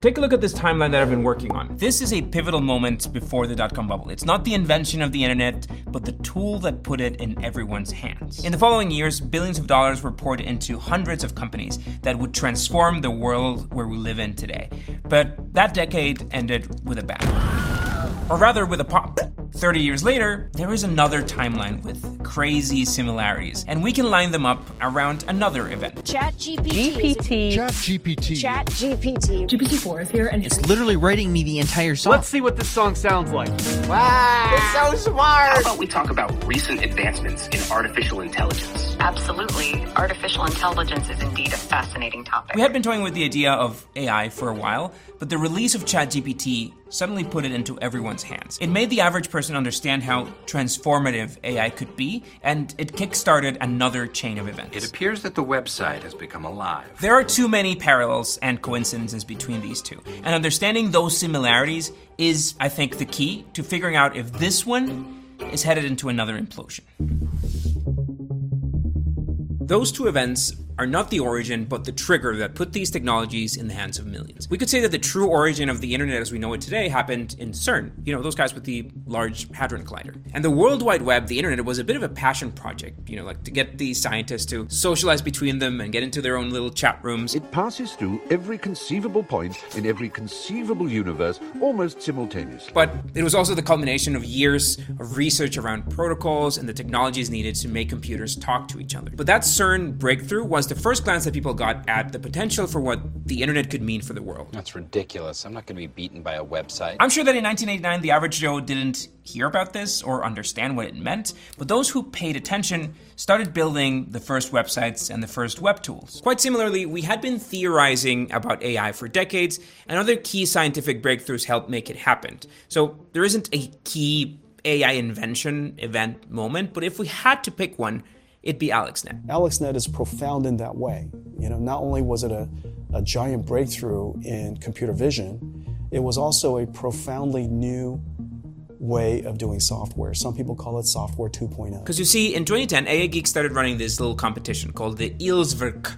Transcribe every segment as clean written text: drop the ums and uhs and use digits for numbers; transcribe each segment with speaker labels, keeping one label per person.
Speaker 1: Take a look at this timeline that I've been working on. This is a pivotal moment before the dot-com bubble. It's not the invention of the internet, but the tool that put it in everyone's hands. In the following years, billions of dollars were poured into hundreds of companies that would transform the world where we live in today. But that decade ended with a bang. Or rather, with a pop. 30 years later, there is another timeline with crazy similarities, and we can line them up around another event.
Speaker 2: ChatGPT.
Speaker 3: GPT-4 is here, and
Speaker 4: it's literally writing me the entire song.
Speaker 5: Let's see what this song sounds like.
Speaker 6: Wow, it's so smart.
Speaker 7: How about we talk about recent advancements in artificial intelligence?
Speaker 8: Absolutely. Artificial intelligence is indeed a fascinating topic.
Speaker 1: We had been toying with the idea of AI for a while, but the release of ChatGPT suddenly put it into everyone's hands. It made the average person understand how transformative AI could be, and it kickstarted another chain of events.
Speaker 9: It appears that the website has become alive.
Speaker 1: There are too many parallels and coincidences between these two, and understanding those similarities is, I think, the key to figuring out if this one is headed into another implosion. Those two events are not the origin, but the trigger that put these technologies in the hands of millions. We could say that the true origin of the internet as we know it today happened in CERN, those guys with the Large Hadron Collider. And the World Wide Web, the internet, was a bit of a passion project, like to get these scientists to socialize between them and get into their own little chat rooms.
Speaker 10: It passes through every conceivable point in every conceivable universe almost simultaneously.
Speaker 1: But it was also the culmination of years of research around protocols and the technologies needed to make computers talk to each other. But that CERN breakthrough was the first glance that people got at the potential for what the internet could mean for the world.
Speaker 11: That's ridiculous. I'm not going to be beaten by a website.
Speaker 1: I'm sure that in 1989, the average Joe didn't hear about this or understand what it meant, but those who paid attention started building the first websites and the first web tools. Quite similarly, we had been theorizing about AI for decades, and other key scientific breakthroughs helped make it happen. So there isn't a key AI invention event moment, but if we had to pick one, it'd be AlexNet.
Speaker 12: AlexNet is profound in that way. Not only was it a giant breakthrough in computer vision, it was also a profoundly new way of doing software. Some people call it software 2.0.
Speaker 1: Because you see, in 2010, AI Geek started running this little competition called the ILSVRC,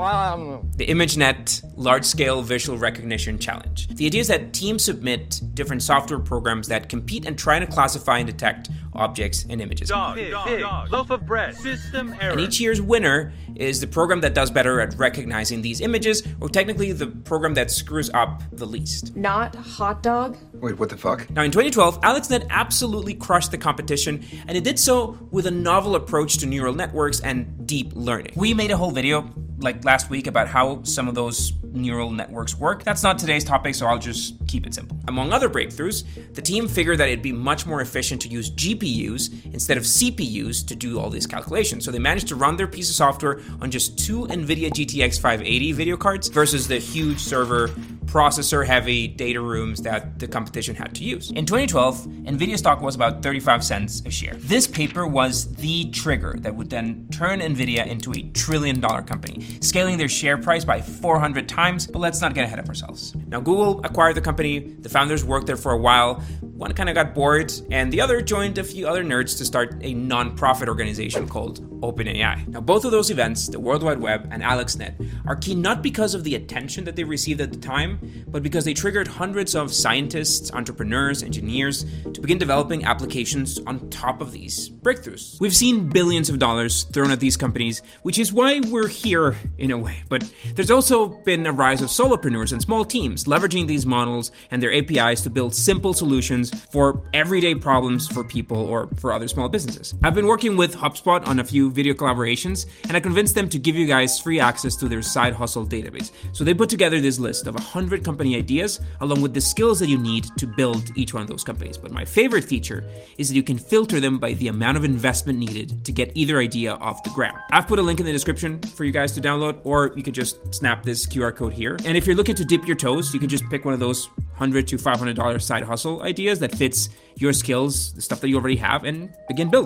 Speaker 1: the ImageNet Large-Scale Visual Recognition Challenge. The idea is that teams submit different software programs that compete and try to classify and detect objects and images.
Speaker 5: Dog, loaf of bread, system error.
Speaker 1: And each year's winner is the program that does better at recognizing these images, or technically the program that screws up the least.
Speaker 3: Not hot dog.
Speaker 9: Wait, what the fuck?
Speaker 1: Now in 2012, AlexNet absolutely crushed the competition, and it did so with a novel approach to neural networks and deep learning. We made a whole video last week about how some of those neural networks work. That's not today's topic, so I'll just keep it simple. Among other breakthroughs, the team figured that it'd be much more efficient to use GPUs instead of CPUs to do all these calculations. So they managed to run their piece of software on just 2 NVIDIA GTX 580 video cards versus the huge server processor-heavy data rooms that the competition had to use. In 2012, NVIDIA stock was about 35 cents a share. This paper was the trigger that would then turn NVIDIA into a $1 trillion company, scaling their share price by 400 times, but let's not get ahead of ourselves. Now, Google acquired the company, the founders worked there for a while, one kind of got bored, and the other joined a few other nerds to start a non-profit organization called OpenAI. Now, both of those events, the World Wide Web and AlexNet, are key not because of the attention that they received at the time, but because they triggered hundreds of scientists, entrepreneurs, engineers to begin developing applications on top of these breakthroughs. We've seen billions of dollars thrown at these companies, which is why we're here in a way. But there's also been a rise of solopreneurs and small teams leveraging these models and their APIs to build simple solutions for everyday problems for people or for other small businesses. I've been working with HubSpot on a few video collaborations, and I convinced them to give you guys free access to their side hustle database. So they put together this list of 100 company ideas along with the skills that you need to build each one of those companies. But my favorite feature is that you can filter them by the amount of investment needed to get either idea off the ground. I've put a link in the description for you guys to download, or you could just snap this QR code here. And if you're looking to dip your toes, you can just pick one of those $100 to $500 side hustle ideas that fits your skills, the stuff that you already have, and begin building.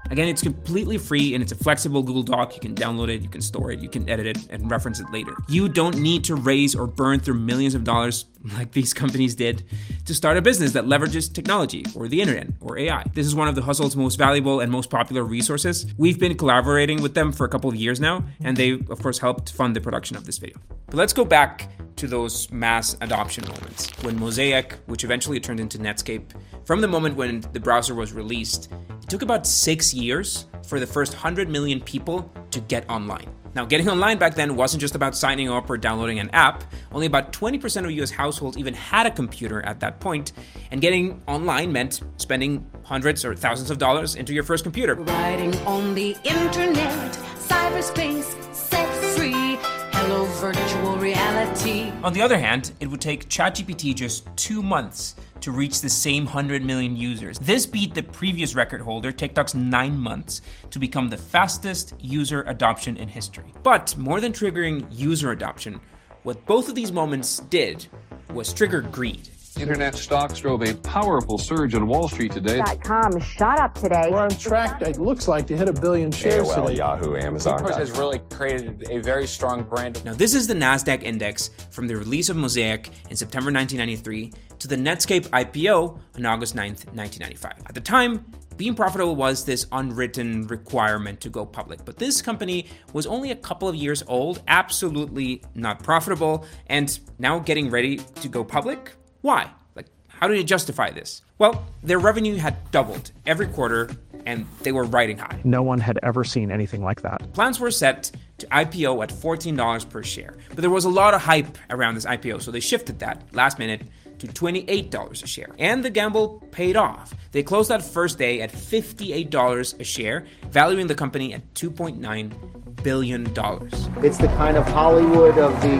Speaker 1: Again, it's completely free and it's a flexible Google Doc. You can download it, you can store it, you can edit it and reference it later. You don't need to raise or burn through millions of dollars like these companies did to start a business that leverages technology or the internet or AI. This is one of the Hustle's most valuable and most popular resources. We've been collaborating with them for a couple of years now, and they, of course, helped fund the production of this video. But let's go back to those mass adoption moments. When Mosaic, which eventually turned into Netscape, from the moment when the browser was released, it took about 6 years for the first 100 million people to get online. Now, getting online back then wasn't just about signing up or downloading an app. Only about 20% of US households even had a computer at that point, and getting online meant spending hundreds or thousands of dollars into your first computer.
Speaker 2: Riding on the internet, cyberspace, set free, hello virtual reality.
Speaker 1: On the other hand, it would take ChatGPT just 2 months to reach the same 100 million users. This beat the previous record holder, TikTok's 9 months, to become the fastest user adoption in history. But more than triggering user adoption, what both of these moments did was trigger greed.
Speaker 13: Internet stocks drove a powerful surge on Wall Street today.
Speaker 14: .com shot up today.
Speaker 15: We're on track, it looks like, to hit 1 billion shares
Speaker 16: AOL,
Speaker 15: today.
Speaker 16: Yahoo, Amazon.
Speaker 11: Salesforce has really created a very strong brand.
Speaker 1: Now, this is the NASDAQ index from the release of Mosaic in September 1993 to the Netscape IPO on August 9th, 1995. At the time, being profitable was this unwritten requirement to go public. But this company was only a couple of years old, absolutely not profitable, and now getting ready to go public? Why? Like, how do you justify this? Well, their revenue had doubled every quarter, and they were riding high.
Speaker 17: No one had ever seen anything like that.
Speaker 1: Plans were set to IPO at $14 per share, but there was a lot of hype around this IPO, so they shifted that last minute to $28 a share. And the gamble paid off. They closed that first day at $58 a share, valuing the company at $2.9 billion.
Speaker 6: It's the kind of Hollywood of the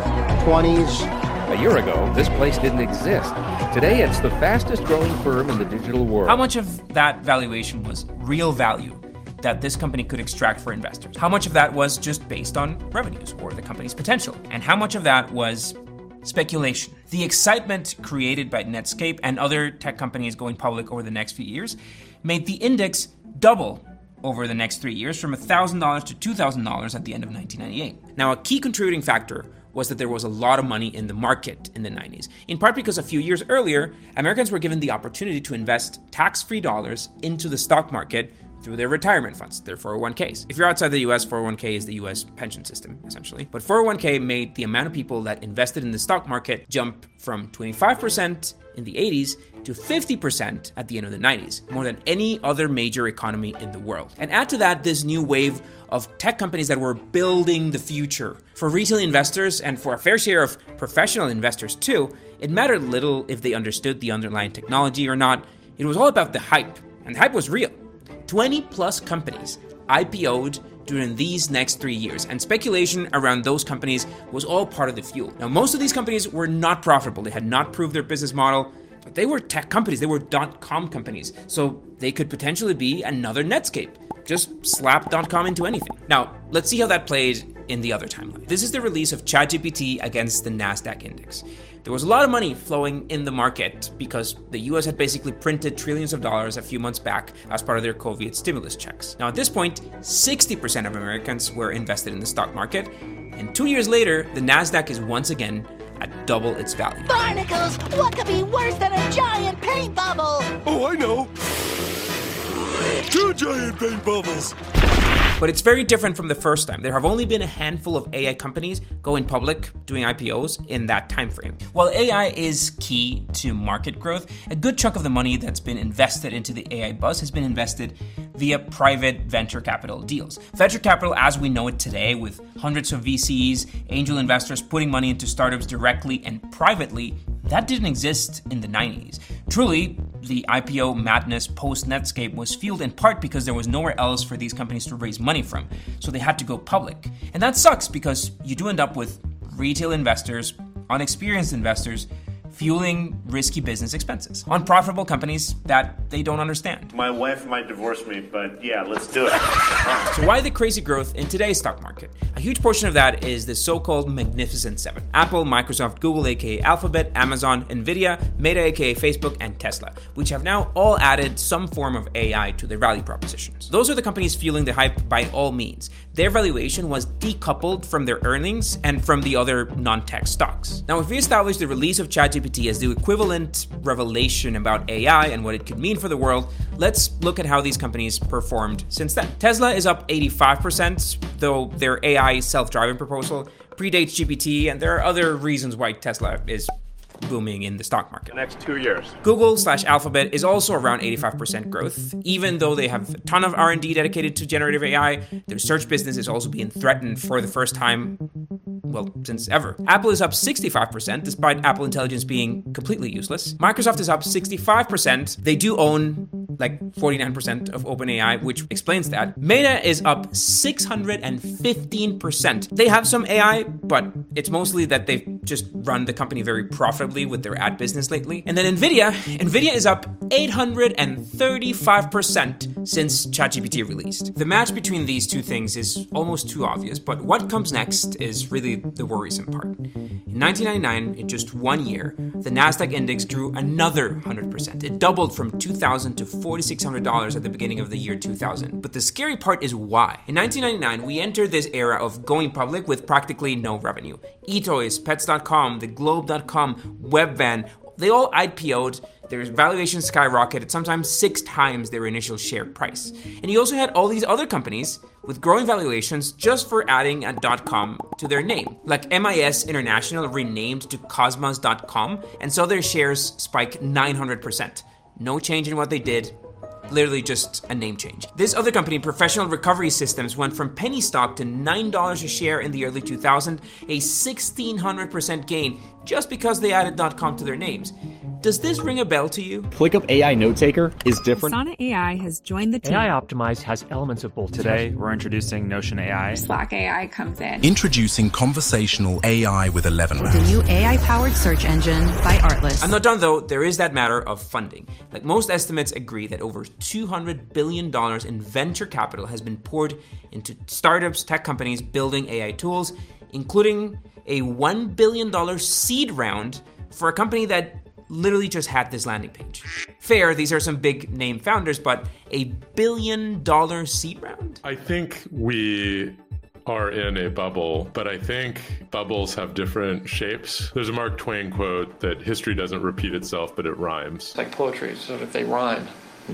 Speaker 6: 20s.
Speaker 9: A year ago, this place didn't exist. Today, it's the fastest growing firm in the digital world.
Speaker 1: How much of that valuation was real value that this company could extract for investors? How much of that was just based on revenues or the company's potential? And how much of that was speculation? The excitement created by Netscape and other tech companies going public over the next few years made the index double over the next 3 years, from $1,000 to $2,000 at the end of 1998. Now, a key contributing factor was that there was a lot of money in the market in the 90s, in part because a few years earlier, Americans were given the opportunity to invest tax-free dollars into the stock market through their retirement funds, their 401ks. If you're outside the US, 401k is the US pension system, essentially. But 401k made the amount of people that invested in the stock market jump from 25% in the 80s to 50% at the end of the 90s, more than any other major economy in the world. And add to that this new wave of tech companies that were building the future. For retail investors and for a fair share of professional investors too, it mattered little if they understood the underlying technology or not. It was all about the hype, and the hype was real. 20 plus companies IPO'd during these next 3 years, and speculation around those companies was all part of the fuel. Now, most of these companies were not profitable. They had not proved their business model, but they were tech companies. They were .com companies, so they could potentially be another Netscape. Just slap .com into anything. Now, let's see how that played in the other timeline. This is the release of ChatGPT against the NASDAQ index. There was a lot of money flowing in the market because the US had basically printed trillions of dollars a few months back as part of their COVID stimulus checks. Now, at this point, 60% of Americans were invested in the stock market, and 2 years later, the NASDAQ is once again at double its value.
Speaker 2: Barnacles! What could be worse than a giant paint bubble?
Speaker 18: Oh, I know! 2 giant paint bubbles!
Speaker 1: But it's very different from the first time. There have only been a handful of AI companies going public, doing IPOs in that time frame. While AI is key to market growth, a good chunk of the money that's been invested into the AI buzz has been invested via private venture capital deals. Venture capital as we know it today, with hundreds of VCs, angel investors putting money into startups directly and privately, that didn't exist in the 90s. Truly, the IPO madness post-Netscape was fueled in part because there was nowhere else for these companies to raise money from, so they had to go public. And that sucks because you do end up with retail investors, unexperienced investors, fueling risky business expenses on profitable companies that they don't understand.
Speaker 16: My wife might divorce me, but yeah, let's do it.
Speaker 1: So why the crazy growth in today's stock market? A huge portion of that is the so-called Magnificent Seven. Apple, Microsoft, Google, aka Alphabet, Amazon, Nvidia, Meta, aka Facebook, and Tesla, which have now all added some form of AI to their value propositions. Those are the companies fueling the hype by all means. Their valuation was decoupled from their earnings and from the other non-tech stocks. Now, if we establish the release of ChatGPT as the equivalent revelation about AI and what it could mean for the world, let's look at how these companies performed since then. Tesla is up 85%, though their AI self-driving proposal predates GPT, and there are other reasons why Tesla is booming in the stock market.
Speaker 16: The next 2 years.
Speaker 1: Google/Alphabet is also around 85% growth, even though they have a ton of R&D dedicated to generative AI. Their search business is also being threatened for the first time, well, since ever. Apple is up 65%, despite Apple Intelligence being completely useless. Microsoft is up 65%. They do own like 49% of OpenAI, which explains that. Meta is up 615%. They have some AI, but it's mostly that they've just run the company very profitably with their ad business lately. And then Nvidia is up 835% since ChatGPT released. The match between these two things is almost too obvious, but what comes next is really the worrisome part. In 1999, in just 1 year, the Nasdaq index grew another 100%. It doubled from $2,000 to $4,600 at the beginning of the year 2000. But the scary part is why. In 1999, we entered this era of going public with practically no revenue. eToys, Pets.com, TheGlobe.com, Webvan, they all IPO'd. Their valuations skyrocketed, sometimes 6 times their initial share price. And you also had all these other companies with growing valuations just for adding a .com to their name. Like MIS International renamed to Cosmos.com and saw their shares spike 900%. No change in what they did, literally just a name change. This other company, Professional Recovery Systems, went from penny stock to $9 a share in the early 2000s, a 1,600% gain just because they added .com to their names. Does this ring a bell to you?
Speaker 19: ClickUp AI Note Taker is different.
Speaker 20: Sonnet AI has joined the team.
Speaker 17: AI Optimized has elements of both. Today, we're introducing Notion AI.
Speaker 20: Slack AI comes in.
Speaker 21: Introducing conversational AI with ElevenLabs.
Speaker 22: The new AI-powered search engine by Artlist.
Speaker 1: I'm not done though. There is that matter of funding. Like most estimates agree that over $200 billion in venture capital has been poured into startups, tech companies building AI tools, including a $1 billion seed round for a company that literally just had this landing page. Fair, these are some big name founders, but a $1 billion seed round?
Speaker 23: I think we are in a bubble, but I think bubbles have different shapes. There's a Mark Twain quote that history doesn't repeat itself, but it rhymes.
Speaker 24: It's like poetry, so if they rhyme,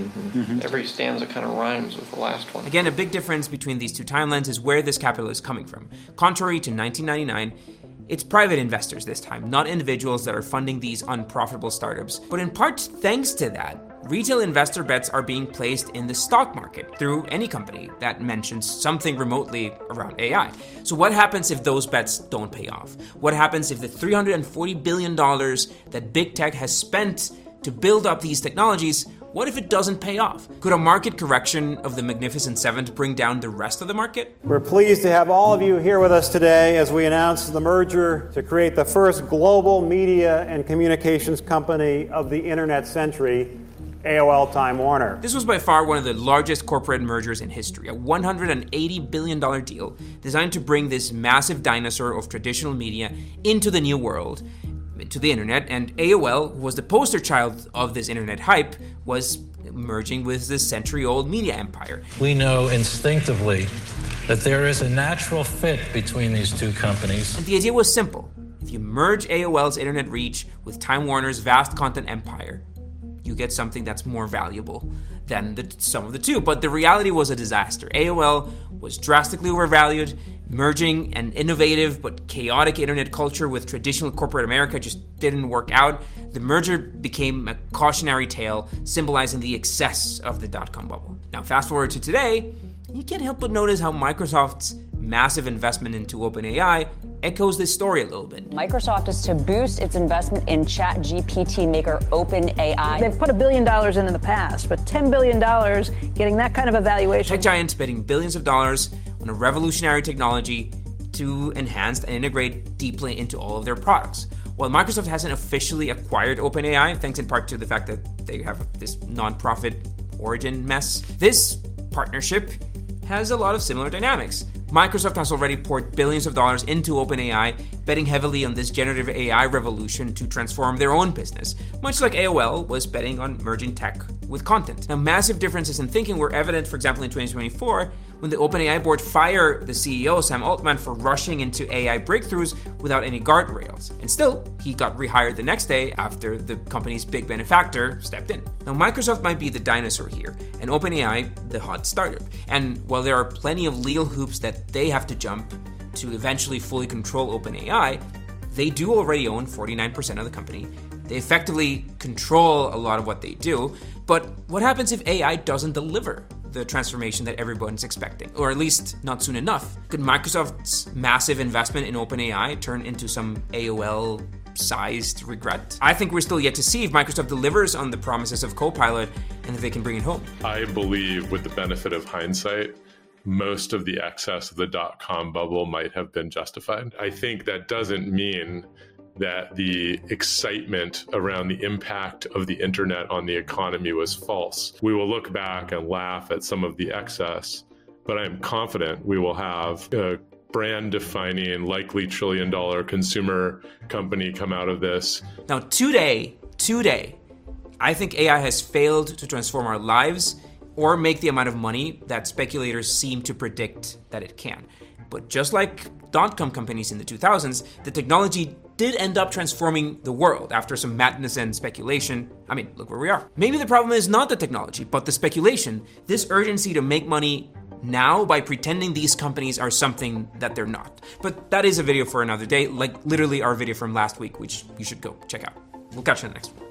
Speaker 24: every stanza kind of rhymes with the last one.
Speaker 1: Again, a big difference between these two timelines is where this capital is coming from. Contrary to 1999, it's private investors this time, not individuals that are funding these unprofitable startups. But in part thanks to that, retail investor bets are being placed in the stock market through any company that mentions something remotely around AI. So what happens if those bets don't pay off? What happens if the $340 billion that big tech has spent to build up these technologies, what if it doesn't pay off? Could a market correction of the Magnificent Seven bring down the rest of the market?
Speaker 25: We're pleased to have all of you here with us today as we announce the merger to create the first global media and communications company of the internet century, AOL Time Warner.
Speaker 1: This was by far one of the largest corporate mergers in history, a $180 billion deal designed to bring this massive dinosaur of traditional media into the new world, to the internet, and AOL, who was the poster child of this internet hype, was merging with this century-old media empire.
Speaker 26: We know instinctively that there is a natural fit between these two companies.
Speaker 1: And the idea was simple. If you merge AOL's internet reach with Time Warner's vast content empire, you get something that's more valuable than the sum of the two. But the reality was a disaster. AOL was drastically overvalued. Merging an innovative but chaotic internet culture with traditional corporate America just didn't work out. The merger became a cautionary tale, symbolizing the excess of the dot-com bubble. Now, fast forward to today, you can't help but notice how Microsoft's massive investment into OpenAI echoes this story a little bit.
Speaker 14: Microsoft is to boost its investment in ChatGPT maker OpenAI.
Speaker 2: They've put $1 billion in the past, but $10 billion getting that kind of a valuation.
Speaker 1: Tech giants betting billions of dollars on a revolutionary technology to enhance and integrate deeply into all of their products. While Microsoft hasn't officially acquired OpenAI, thanks in part to the fact that they have this nonprofit origin mess, this partnership has a lot of similar dynamics. Microsoft has already poured billions of dollars into OpenAI, betting heavily on this generative AI revolution to transform their own business, much like AOL was betting on merging tech with content. Now, massive differences in thinking were evident, for example, in 2024, when the OpenAI board fired the CEO, Sam Altman, for rushing into AI breakthroughs without any guardrails. And still, he got rehired the next day after the company's big benefactor stepped in. Now, Microsoft might be the dinosaur here, and OpenAI the hot startup. And while there are plenty of legal hoops that they have to jump to eventually fully control OpenAI, they do already own 49% of the company. They effectively control a lot of what they do. But what happens if AI doesn't deliver the transformation that everyone's expecting, or at least not soon enough? Could Microsoft's massive investment in OpenAI turn into some AOL-sized regret? I think we're still yet to see if Microsoft delivers on the promises of Copilot and if they can bring it home.
Speaker 23: I believe, with the benefit of hindsight, most of the excess of the dot-com bubble might have been justified. I think that doesn't mean that the excitement around the impact of the internet on the economy was false. We will look back and laugh at some of the excess, but I'm confident we will have a brand-defining, likely trillion-dollar consumer company come out of this.
Speaker 1: Now, today, I think AI has failed to transform our lives or make the amount of money that speculators seem to predict that it can. But just like dot-com companies in the 2000s, the technology did end up transforming the world after some madness and speculation. I mean, look where we are. Maybe the problem is not the technology, but the speculation. This urgency to make money now by pretending these companies are something that they're not. But that is a video for another day, like literally our video from last week, which you should go check out. We'll catch you in the next one.